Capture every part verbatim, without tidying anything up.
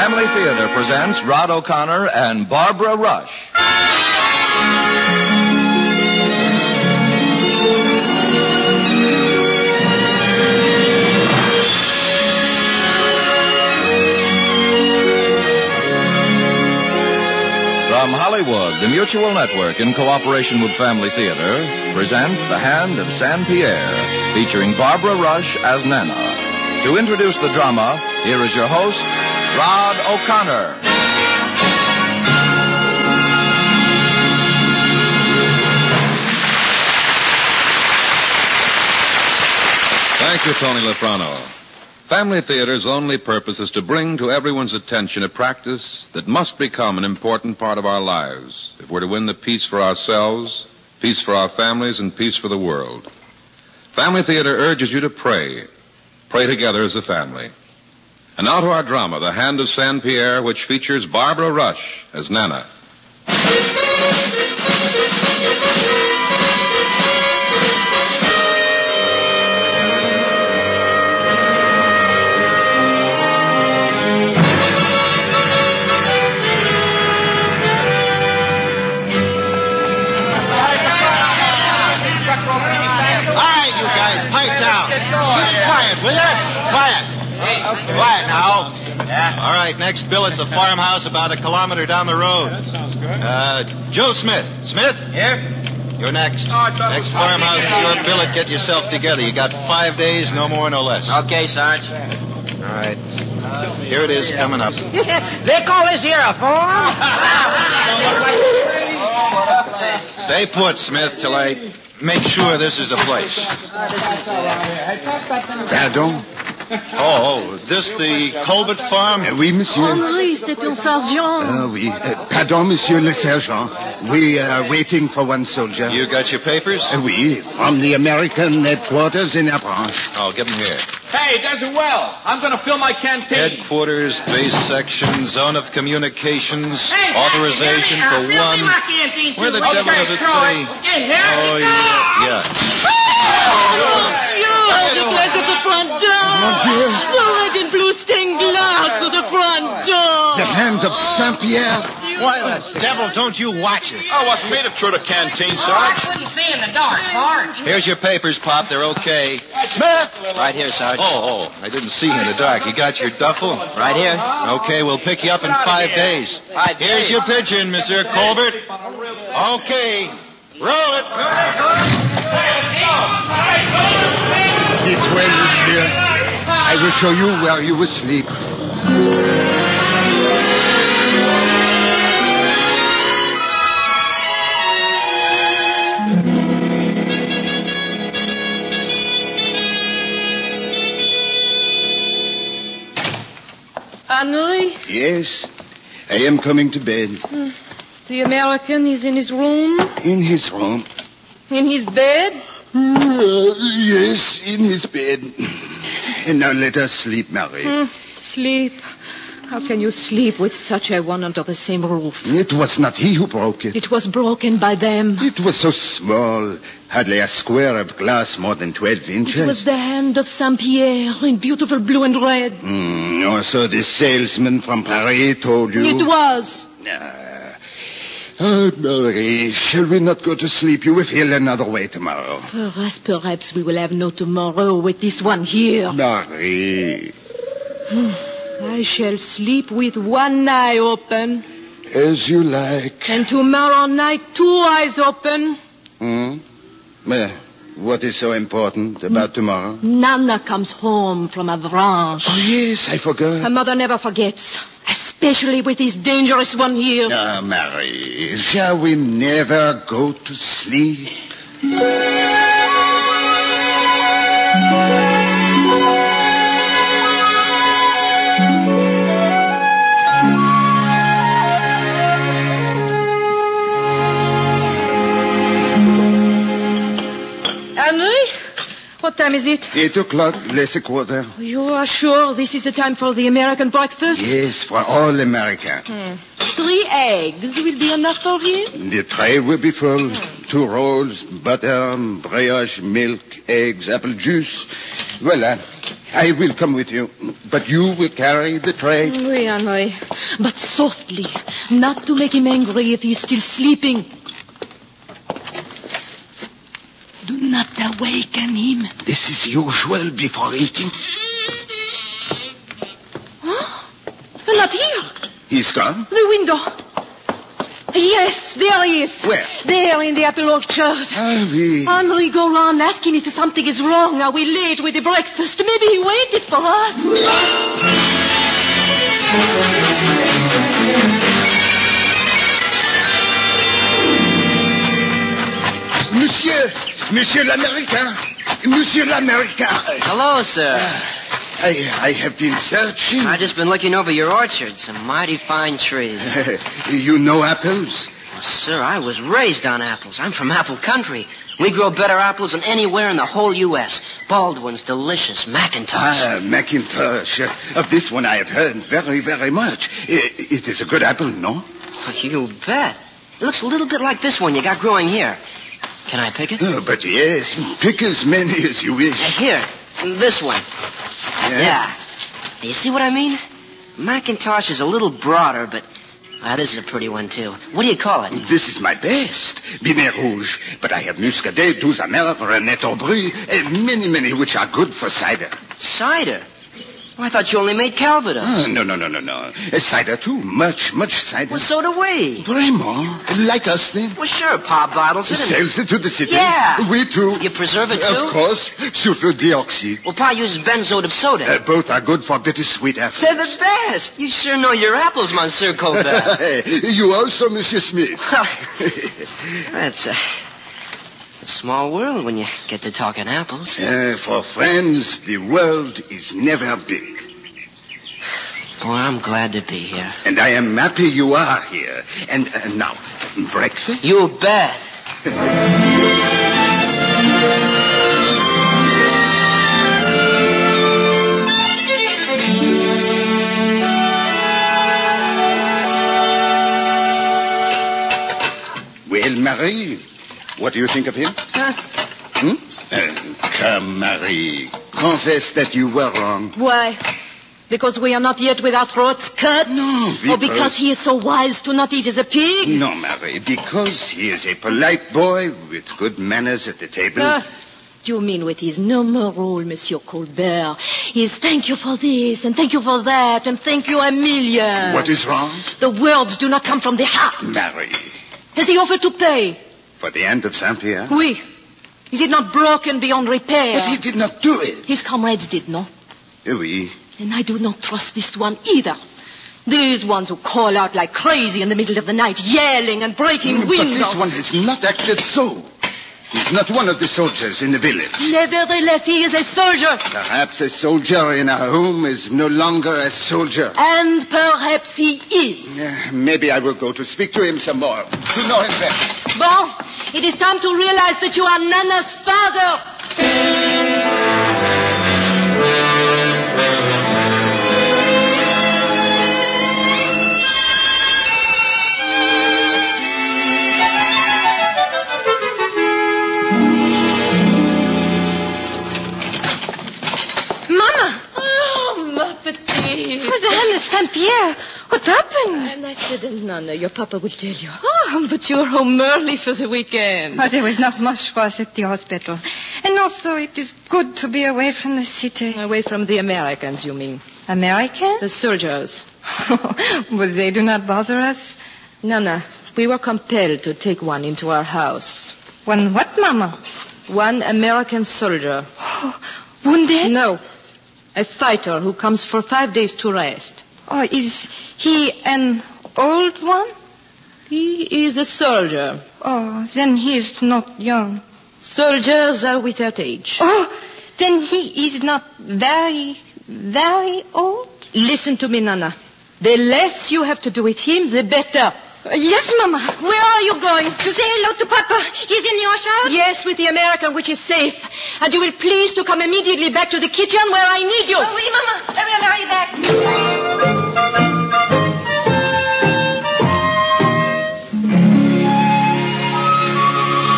Family Theater presents Rod O'Connor and Barbara Rush. From Hollywood, the Mutual Network, in cooperation with Family Theater, presents The Hand of Saint Pierre, featuring Barbara Rush as Nana. To introduce the drama, here is your host, Rod O'Connor. Thank you, Tony Lefrano. Family Theater's only purpose is to bring to everyone's attention a practice that must become an important part of our lives if we're to win the peace for ourselves, peace for our families, and peace for the world. Family Theater urges you to pray. Pray together as a family. And now to our drama, The Hand of Saint Pierre, which features Barbara Rush as Nana. Will you? Quiet. Okay. Quiet now. Yeah. All right, next billet's a farmhouse about a kilometer down the road. That sounds good. Uh, Joe Smith. Smith? Here? You're next. Next farmhouse is your billet. Get yourself together. You got five days, no more, no less. Okay, Sarge. All right. Here it is, coming up. They call this here a farm? Stay put, Smith, till I make sure this is the place. Pardon? Oh, is this the Colbert farm? Uh, oui, monsieur. Henri, c'est un sergent. Uh, oui. Uh, pardon, monsieur le sergent. We are waiting for one soldier. You got your papers? Uh, oui, from the American headquarters in Avranches. Oh, give them here. Hey, does it well. I'm going to fill my canteen. Headquarters, base section, zone of communications, Hey, authorization hey, for uh, fill one. me my canteen, Where the too. devil Okay, does it throw say? it. Okay, here Oh, she yeah. Yeah. Mon Dieu, the glass at the front door. Mon Dieu. The red and blue stained glass at the front door. The Hand of Saint Pierre. Why, the devil, don't you watch it. I wasn't made of the canteen, Oh, I Sarge. couldn't see in the dark, Sarge. Here's your papers, Pop. They're okay. Smith! Right here, Sarge. Oh, oh, I didn't see you in the dark. You got your duffel? Right here. Okay, we'll pick you up in five days. Five Here's days. your pigeon, Monsieur Colbert. Okay. Roll it. This way, monsieur. I will show you where you will sleep. Henri, Yes, I am coming to bed. the American is in his room, In his room. in his bed. Uh, yes, in his bed. And now let us sleep, Marie. Hmm, sleep. How can you sleep with such a one under the same roof? It was not he who broke it. It was broken by them. It was so small, hardly a square of glass more than twelve inches. It was the hand of Saint Pierre in beautiful blue and red. Mm, oh, so the salesman from Paris told you? It was. Ah. Oh, Marie, shall we not go to sleep? You will feel another way tomorrow. Perhaps, perhaps we will have no tomorrow with this one here. Marie, I shall sleep with one eye open, as you like. and tomorrow night two eyes open. Hmm? Eh, what is so important about tomorrow? Nana comes home from Avranches. Oh, yes, I forgot. Her mother never forgets, especially with this dangerous one here. Ah, Marie, shall we never go to sleep? Henri, what time is it? Eight o'clock, less a quarter. You are sure this is the time for the American breakfast? Yes, for all America. Hmm. Three eggs will be enough for him? The tray will be full. Two rolls, butter, brioche, milk, eggs, apple juice. Voila. I will come with you, but you will carry the tray. Oui, Henri. But softly, not to make him angry if he's still sleeping. Do not awaken him. This is usual before eating. Huh? Not here. He's gone? The window. Yes, there he is. Where? There in the apple orchard. Ah, oui. Henri, go round, ask him if something is wrong. Are we late with the breakfast? Maybe he waited for us. Monsieur, Monsieur l'Américain. Monsieur l'Américain. Hello, sir. I, I have been searching. I've just been looking over your orchard. Some mighty fine trees. You know apples? Well, sir, I was raised on apples. I'm from apple country. We grow better apples than anywhere in the whole U S Baldwin's delicious. McIntosh. Ah, Macintosh. Of this one I have heard very, very much. It, it is a good apple, no? You bet. It looks a little bit like this one you got growing here. Can I pick it? Oh, but yes, pick as many as you Uh, wish. here, this one. Yeah? Yeah. You see what I mean? McIntosh is a little broader, but ah, this is a pretty one, too. What do you call it? This is my best, Binet Rouge. But I have Muscadet, Douze Amers, Renette Aubry, and many, many which are good for cider. Cider? Oh, I thought you only made Calvados. Oh, no, no, no, no, no. Uh, cider, too. Much, much cider. Well, so do we. Vraiment? Like us, then? Well, sure, pop bottles it. and- Sells it to the city. Yeah. We, too. You preserve it, too? Of course. Sulfur dioxide. Well, Pa uses benzoate of soda. Uh, both are good for bittersweet apples. They're the best. You sure know your apples, Monsieur Colbert. You also, Monsieur Smith. That's a, a small world when you get to talking apples. Uh, for friends, the world is never big. Boy, I'm glad to be here. And I am happy you are here. And uh, now, breakfast? You bet. Well, Marie, what do you think of him? Huh? Hmm? Uh, come, Marie. Confess that you were wrong. Why? Because we are not yet with our throats cut? No, because... Or because he is so wise to not eat as a pig? No, Marie, because he is a polite boy with good manners at the table. Uh, you mean with his normal rule, Monsieur Colbert. Is thank you for this, and thank you for that, and thank you a million. What is wrong? The words do not come from the heart. Marie, Has he offered to pay? for the end of Saint-Pierre? Oui. Is it not broken beyond repair? But he did not do it. His comrades did, no? Oui. And I do not trust this one either. These ones who call out like crazy in the middle of the night, yelling and breaking But windows. this one has not acted so. He's not one of the soldiers in the village. Nevertheless, he is a soldier. Perhaps a soldier in our home is no longer a soldier. And perhaps he is. Uh, maybe I will go to speak to him some more. To know him better. Bon, it is time to realize that you are Nana's father. Mama! Oh, ma petite. Rosanna Saint Pierre, what happened? An accident, Nana. Your papa will tell you. Oh, but you're home early for the weekend. Oh, there was not much for us at the hospital. And also, it is good to be away from the city. Away from the Americans, you mean? American? The soldiers. But they do not bother us. Nana, we were compelled to take one into our house. One what, Mama? One American soldier. Oh, wounded? No. A fighter who comes for five days to rest. Oh, is he an old one? He is a soldier. Oh, then he is not young. Soldiers are without age. Oh, then he is not very, very old? Listen to me, Nana. The less you have to do with him, the better. Uh, yes, Mama. Where are you going? To say hello to Papa. He's in the orchard? Yes, with the American, which is safe. And you will please to come immediately back to the kitchen where I need you. Oh, oui, Mama. I will hurry back.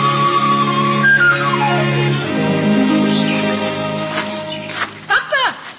Papa!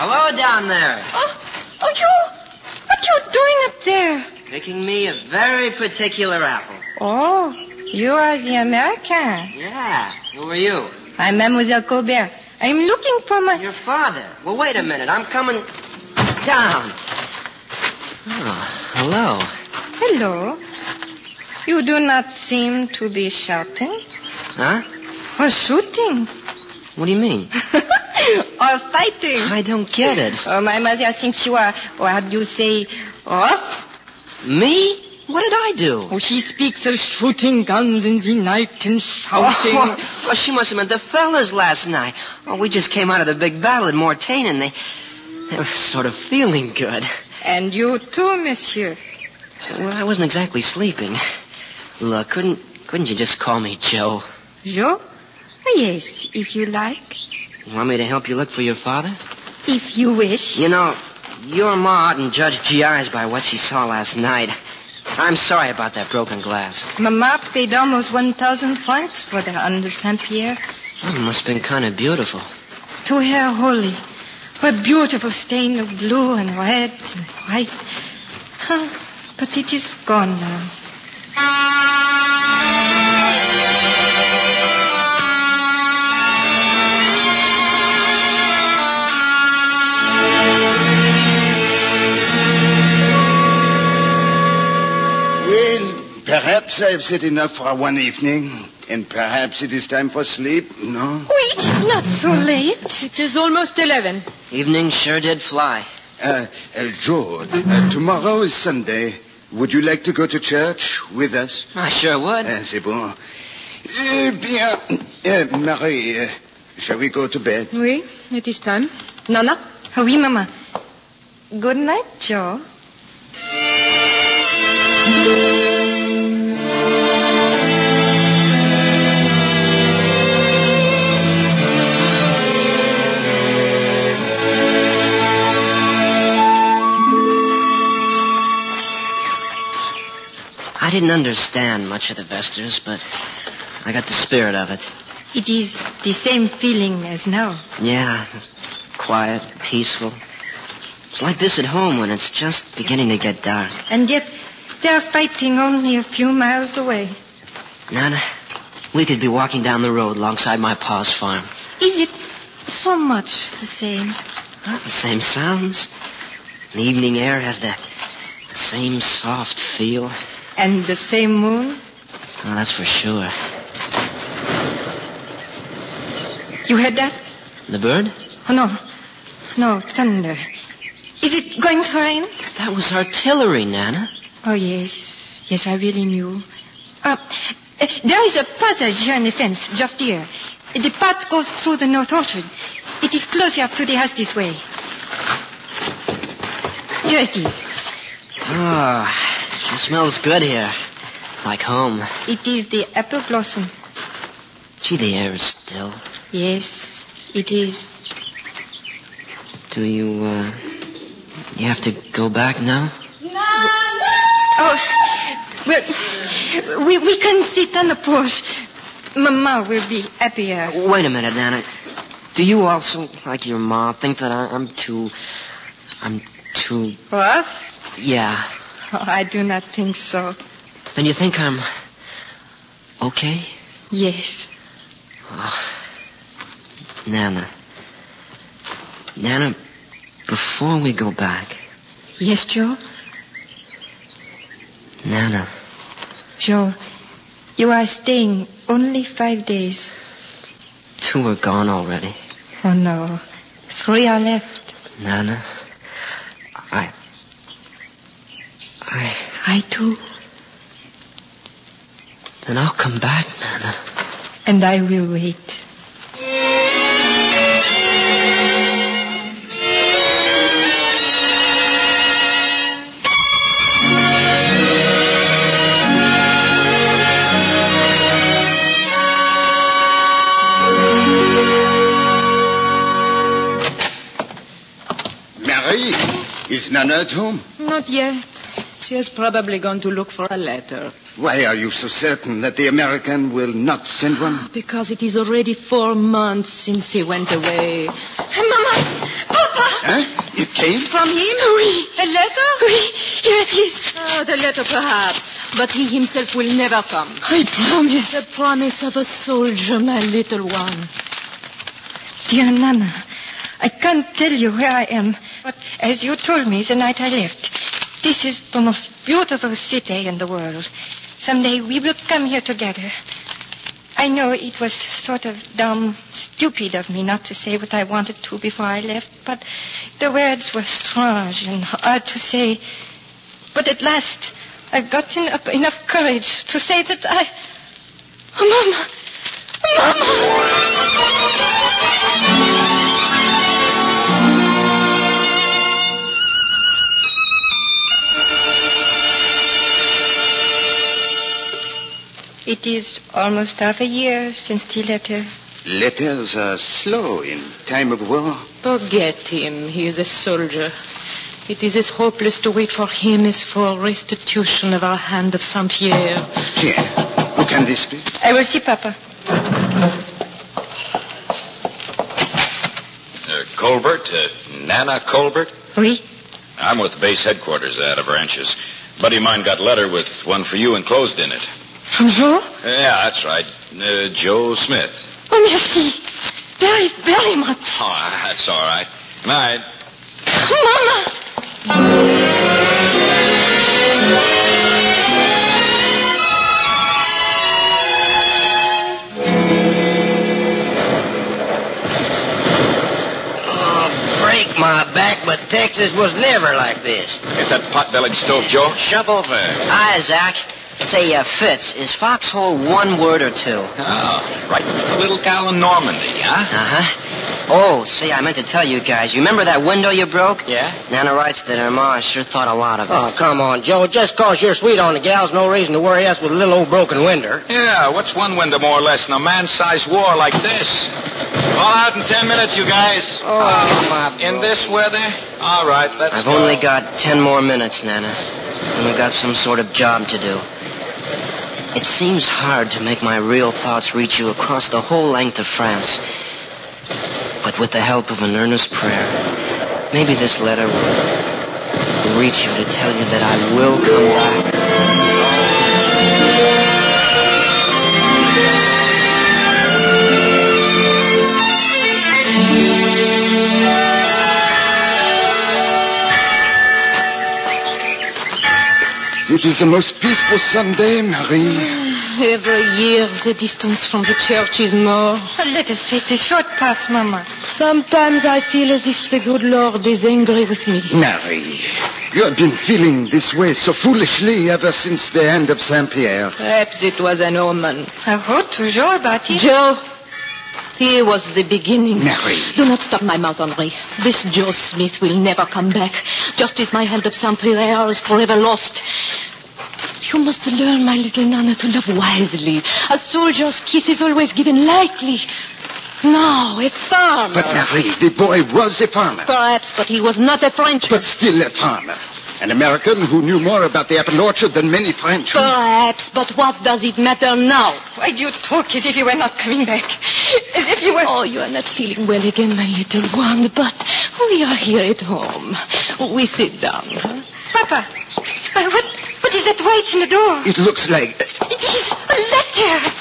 Hello down there. Oh, oh, you... What you doing up there? Picking me a very particular apple. Oh, you are the American. Yeah. Who are you? I'm Mademoiselle Colbert. I'm looking for my... Your father. Well, wait a minute. I'm coming down. Oh, hello. Hello. You do not seem to be shouting. Huh? Or shooting. What do you mean? Or fighting. I don't get it. Oh, my mother thinks you are, or how do you say, off? Me? What did I do? Oh, she speaks of shooting guns in the night and shouting. Oh, well, she must have meant the fellas last night. Oh, we just came out of the big battle at Mortain, and they, they were sort of feeling good. And you too, monsieur. Well, I wasn't exactly sleeping. Look, couldn't couldn't you just call me Joe? Joe? Yes, if you like. You want me to help you look for your father? If you wish. You know, your ma oughtn't judge G Is by what she saw last night. I'm sorry about that broken glass. Mama paid almost one thousand francs for the under Saint Pierre. Oh, it must have been kind of beautiful. To her holy. A beautiful stain of blue and red and white. Huh, but it is gone now. Well, perhaps I've said enough for one evening, and perhaps it is time for sleep, no? Oh, it is not so late. It is almost eleven. Evening sure did fly. Uh, uh, Joe, uh, tomorrow is Sunday. Would you like to go to church with us? I sure would. Uh, c'est bon. Eh bien, uh, Marie, uh, shall we go to bed? Oui, it is time. Nana? Oh, oui, Mama. Good night, Joe. I didn't understand much of the Vesters, but I got the spirit of it. It is the same feeling as now. Yeah, quiet, peaceful. It's like this at home when it's just beginning to get dark. And yet, they are fighting only a few miles away. Nana, we could be walking down the road alongside my pa's farm. Is it so much the same? Not the same sounds. The evening air has that same soft feel. And the same moon? Well, that's for sure. You heard that? The bird? Oh, no. No, thunder. Is it going to rain? That was artillery, Nana. Oh, yes. Yes, I really knew. Uh, uh, there is a passage here in the fence, just here. The path goes through the north orchard. It is closer to the house this way. Here it is. Oh, it smells good here. Like home. It is the apple blossom. Gee, the air is still. Yes, it is. Do you, uh... you have to go back now? Oh, well, we, we can sit on the porch. Mama will be happier. Wait a minute, Nana. Do you also, like your ma, think that I, I'm too... I'm too... Rough? Yeah. Oh, I do not think so. Then you think I'm... okay? Yes. Oh. Nana. Nana, before we go back... Yes, Joe? Nana. Joe, you are staying only five days. Two are gone already. Oh, no. Three are left. Nana, I... I... I too. Then I'll come back, Nana. And I will wait. Marie, is Nana at home? Not yet. She has probably gone to look for a letter. Why are you so certain that the American will not send one? Because it is already four months since he went away. Mama! Oh, Papa! Huh? It came? From him? Oui. A letter? Oui, here it is. Oh, the letter perhaps, but he himself will never come. I promise. The promise of a soldier, my little one. Dear Nana, I can't tell you where I am, but as you told me the night I left, this is the most beautiful city in the world. Someday we will come here together. I know it was sort of dumb, stupid of me not to say what I wanted to before I left, but the words were strange and hard to say. But at last, I've gotten up enough courage to say that I... Oh, Mama! Mama! It is almost half a year since the letter. Letters are slow in time of war. Forget him. He is a soldier. It is as hopeless to wait for him as for restitution of our hand of Saint Pierre. Tiens, who can this be? I will see Papa. Uh, Colbert, uh, Nana Colbert? Oui. I'm with base headquarters out of Ranches. Buddy of mine got a letter with one for you enclosed in it. From Joe? Yeah, that's right. Uh, Joe Smith. Oh, merci. Very, very much. Oh, that's all right. Night. Mama! Oh, break my back, but Texas was never like this. Get that pot-bellied stove, Joe. Shove over. Hi, Zach. Say, uh, Fitz, is foxhole one word or two? Oh, right to the little gal in Normandy, huh? Uh-huh. Oh, see, I meant to tell you guys. You remember that window you broke? Yeah. Nana writes that her ma sure thought a lot of it. Oh, come on, Joe. Just 'cause you're sweet on the gals, no reason to worry us with a little old broken window. Yeah, what's one window more or less in a man-sized war like this? All out in ten minutes, you guys. Oh, uh, my In boy. this weather? All right, let's I've go. only got ten more minutes, Nana. And we've got some sort of job to do. It seems hard to make my real thoughts reach you across the whole length of France. But with the help of an earnest prayer, maybe this letter will, will reach you to tell you that I will come back. It is the most peaceful Sunday, Marie. Every year the distance from the church is more. Let us take the short path, Mama. Sometimes I feel as if the good Lord is angry with me. Marie, you have been feeling this way so foolishly ever since the end of Saint Pierre. Perhaps it was an omen. I wrote to Joe about it. Joe, here was the beginning. Marie. Do not stop my mouth, Henri. This Joe Smith will never come back, just as my hand of Saint Pierre is forever lost. You must learn, my little Nana, to love wisely. A soldier's kiss is always given lightly. Now, a farmer. But Marie, the boy was a farmer. Perhaps, but he was not a Frenchman. But still a farmer. An American who knew more about the apple orchard than many Frenchmen. Perhaps, but what does it matter now? Why do you talk as if you were not coming back? As if you were... Oh, you are not feeling well again, my little one, but we are here at home. We sit down. Huh? Papa, uh, what, what is that white in the door? It looks like... It is a letter.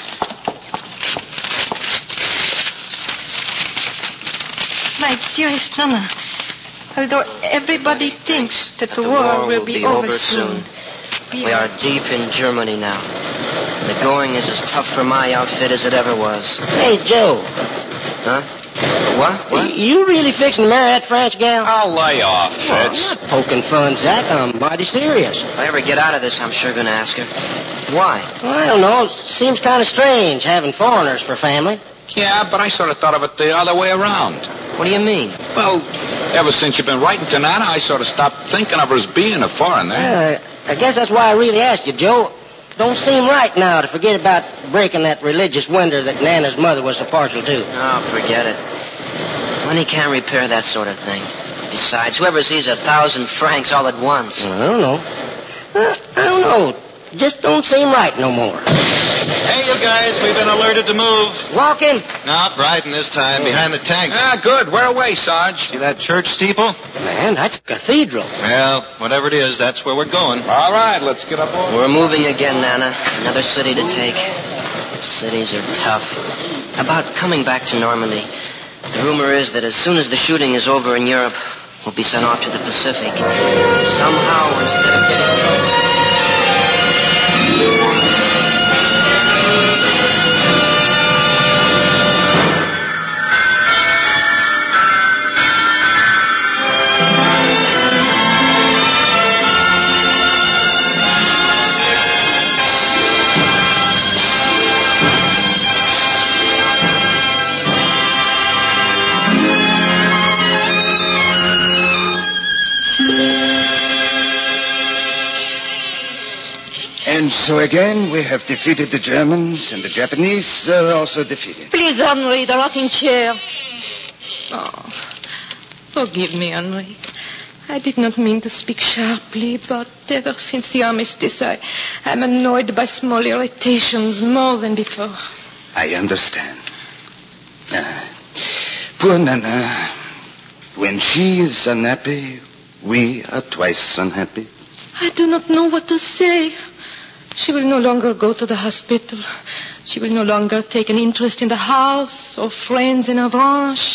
My dearest Nana, although everybody thinks that the, the war, war will be, over soon, we are deep in Germany now. The going is as tough for my outfit as it ever was. Hey, Joe. Huh? What? What? You really fixing to marry that French gal? I'll lay off, Oh, I'm Fitz. not poking fun, Zach. I'm mighty serious. If I ever get out of this, I'm sure going to ask her. Why? Well, I don't know. It seems kind of strange having foreigners for family. Yeah, but I sort of thought of it the other way around. What do you mean? Well, ever since you've been writing to Nana, I sort of stopped thinking of her as being a foreigner. Uh, I guess that's why I really asked you, Joe. Don't seem right now to forget about breaking that religious window that Nana's mother was so partial to. Oh, forget it. Money can't repair that sort of thing. Besides, whoever sees a thousand francs all at once. I don't know. Uh, I don't know. Just don't seem right no more. Hey, you guys. We've been alerted to move. Walking? Not riding this time. Behind the tank. Ah, good. We're away, Sarge. See that church steeple? Man, that's a cathedral. Well, whatever it is, that's where we're going. All right, let's get up on. We're moving again, Nana. Another city to take. Cities are tough. About coming back to Normandy. The rumor is that as soon as the shooting is over in Europe, we'll be sent off to the Pacific. Somehow, instead of getting close. And so again, we have defeated the Germans, and the Japanese are also defeated. Please, Henri, the rocking chair. Oh, forgive me, Henri. I did not mean to speak sharply, but ever since the armistice, I am annoyed by small irritations more than before. I understand. Uh, poor Nana. When she is unhappy, we are twice unhappy. I do not know what to say. She will no longer go to the hospital. She will no longer take an interest in the house or friends in Avranches.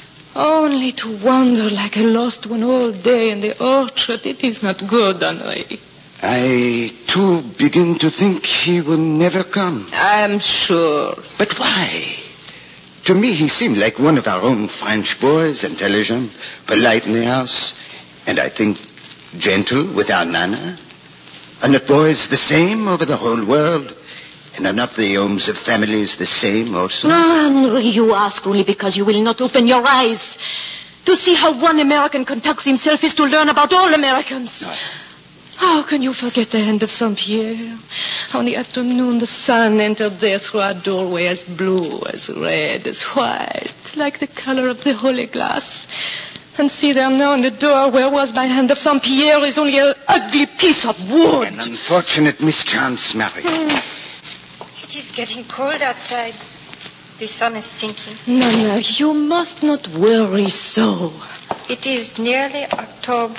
Only to wander like a lost one all day in the orchard. It is not good, Henri. I, too, begin to think he will never come. I am sure. But why? To me, he seemed like one of our own French boys, intelligent, polite in the house, and I think gentle with our Nana. Are not boys the same over the whole world? And are not the homes of families the same also? No, Henri, you ask only because you will not open your eyes. To see how one American conducts himself is to learn about all Americans. No. How can you forget the hand of Saint-Pierre? On the afternoon, the sun entered there through our doorway as blue, as red, as white, like the color of the holy glass. And see there now in the door where was my hand of Saint-Pierre is only an ugly piece of wood. An unfortunate mischance, Marie. Mm. It is getting cold outside. The sun is sinking. Nana, you must not worry so. It is nearly October.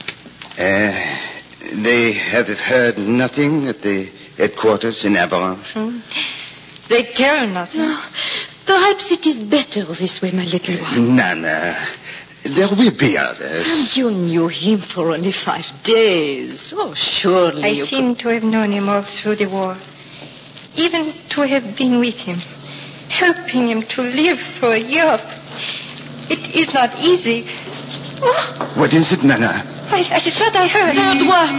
Uh, they have heard nothing at the headquarters in Avranches? Hmm. They tell nothing. No. Perhaps it is better this way, my little one. Nana, there will be others. And you knew him for only five days. Oh, surely I you seem could... to have known him all through the war. Even to have been with him, helping him to live through Europe. It is not easy. Oh. What is it, Nana? I, I thought I heard. Heard what?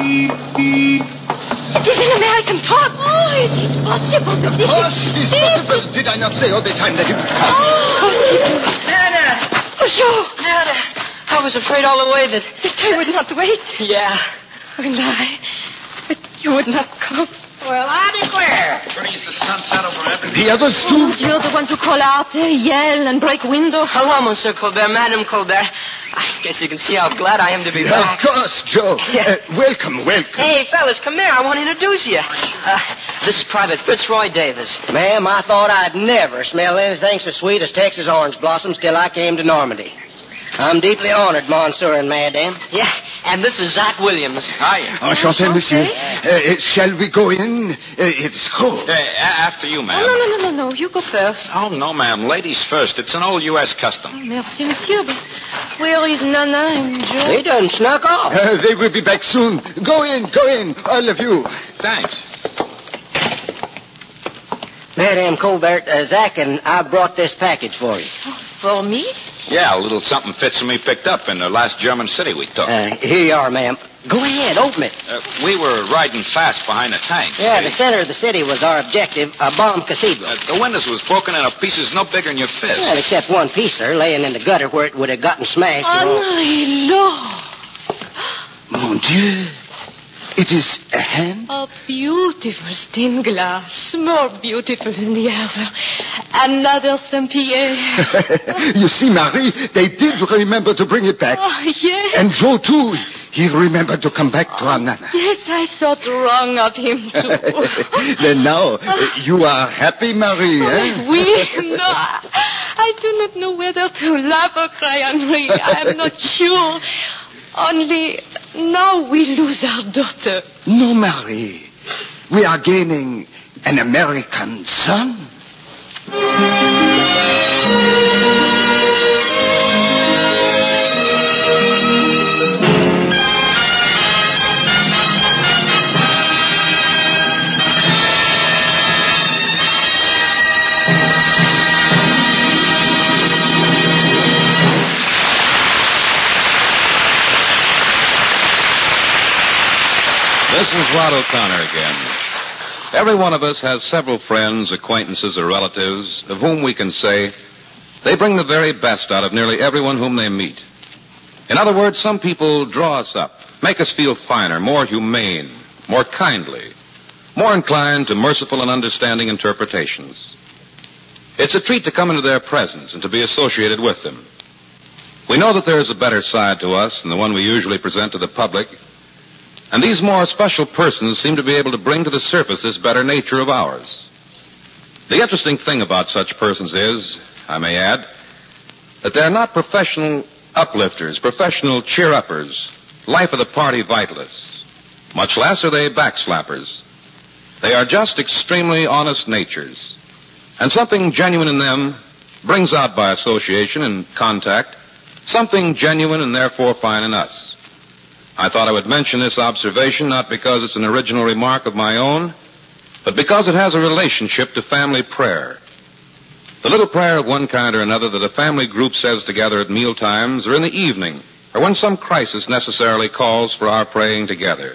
It is an American truck. Oh, is it possible that of this course is... it is this possible. Is... Did I not say all the time that it was Oh, possible. Nana! Oh, Joe. Nana! I was afraid all the way that... That I would not wait. Yeah. And I... But you would not come. Well, I declare. Pretty as the sunset over everything. The others, too? Oh, you're the ones who call out there, yell, and break windows. Hello, Monsieur Colbert, Madame Colbert. I guess you can see how glad I am to be back. Of course, Joe. Yeah. Uh, welcome, welcome. Hey, fellas, come here. I want to introduce you. Uh, this is Private Fitzroy Davis. Ma'am, I thought I'd never smell anything so sweet as Texas orange blossoms till I came to Normandy. I'm deeply honored, Monsieur and Madame. Yeah, and this is Zach Williams. Hiya. Enchanté, monsieur. Uh, shall we go in? Uh, it's cold. Uh, after you, ma'am. Oh, no, no, no, no, no. You go first. Oh, no, ma'am. Ladies first. It's an old U S custom. Oh, merci, monsieur. But where is Nana and Joe? They done snuck off. Uh, they will be back soon. Go in, go in, all of you. Thanks. Madame Colbert, uh, Zach and I brought this package for you. Oh, for me? Yeah, a little something Fitz and me picked up in the last German city we took. Uh, here you are, ma'am. Go ahead, open it. Uh, we were riding fast behind the tank. Yeah, see? the center of the city was our objective, a bomb cathedral. Uh, the windows was broken into pieces no bigger than your fist. Well, except one piece, sir, laying in the gutter where it would have gotten smashed. Henri, look. Mon Dieu. It is a hand? A beautiful stained glass, more beautiful than the other. Another Saint-Pierre. You see, Marie, they did remember to bring it back. Oh, yes. And Joe, too. he remembered to come back to our Nana. Yes, I thought wrong of him, too. Then now, uh, you are happy, Marie, eh? Oui, no, I, I do not know whether to laugh or cry, Henri. I am not sure. Only now we lose our daughter. No, Marie. We are gaining an American son. This is Rod O'Connor again. Every one of us has several friends, acquaintances, or relatives of whom we can say they bring the very best out of nearly everyone whom they meet. In other words, some people draw us up, make us feel finer, more humane, more kindly, more inclined to merciful and understanding interpretations. It's a treat to come into their presence and to be associated with them. We know that there is a better side to us than the one we usually present to the public. And these more special persons seem to be able to bring to the surface this better nature of ours. The interesting thing about such persons is, I may add, that they're not professional uplifters, professional cheer-uppers, life-of-the-party vitalists. Much less are they backslappers. They are just extremely honest natures. And something genuine in them brings out by association and contact something genuine and therefore fine in us. I thought I would mention this observation not because it's an original remark of my own, but because it has a relationship to family prayer. The little prayer of one kind or another that a family group says together at meal times or in the evening or when some crisis necessarily calls for our praying together.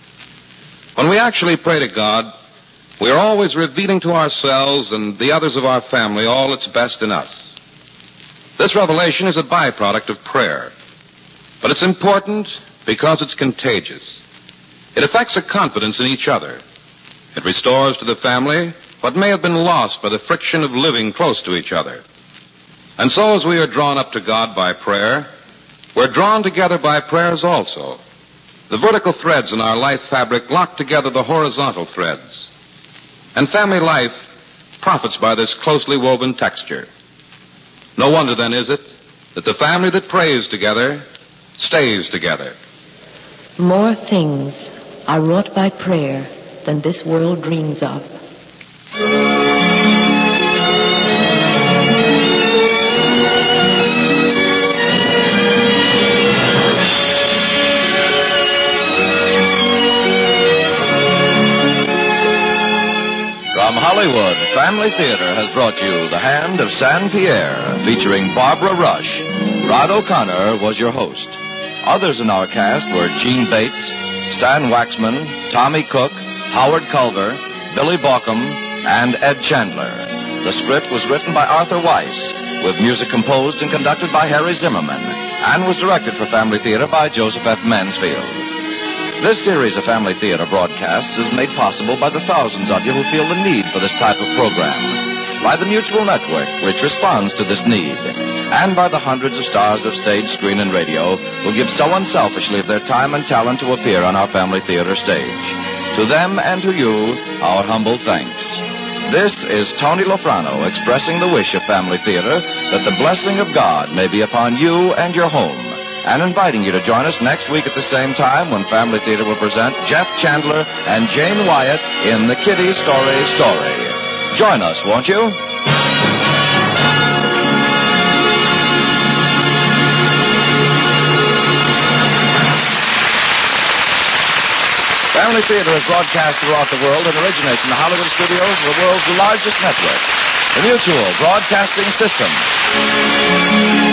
When we actually pray to God, we are always revealing to ourselves and the others of our family all that's best in us. This revelation is a byproduct of prayer, but it's important because it's contagious. It affects a confidence in each other. It restores to the family what may have been lost by the friction of living close to each other. And so as we are drawn up to God by prayer, we're drawn together by prayers also. The vertical threads in our life fabric lock together the horizontal threads. And family life profits by this closely woven texture. No wonder then is it that the family that prays together stays together. More things are wrought by prayer than this world dreams of. From Hollywood, Family Theater has brought you The Hand of San Pierre, featuring Barbara Rush. Rod O'Connor was your host. Others in our cast were Gene Bates, Stan Waxman, Tommy Cook, Howard Culver, Billy Baucom, and Ed Chandler. The script was written by Arthur Weiss, with music composed and conducted by Harry Zimmerman, and was directed for Family Theater by Joseph F. Mansfield. This series of Family Theater broadcasts is made possible by the thousands of you who feel the need for this type of program, by the Mutual Network, which responds to this need, and by the hundreds of stars of stage, screen, and radio who give so unselfishly of their time and talent to appear on our Family Theater stage. To them and to you, our humble thanks. This is Tony Lofrano expressing the wish of Family Theater that the blessing of God may be upon you and your home, and inviting you to join us next week at the same time when Family Theater will present Jeff Chandler and Jane Wyatt in The Kitty Story Story. Join us, won't you? Family Theater is broadcast throughout the world and originates in the Hollywood studios of the world's largest network, the Mutual Broadcasting System.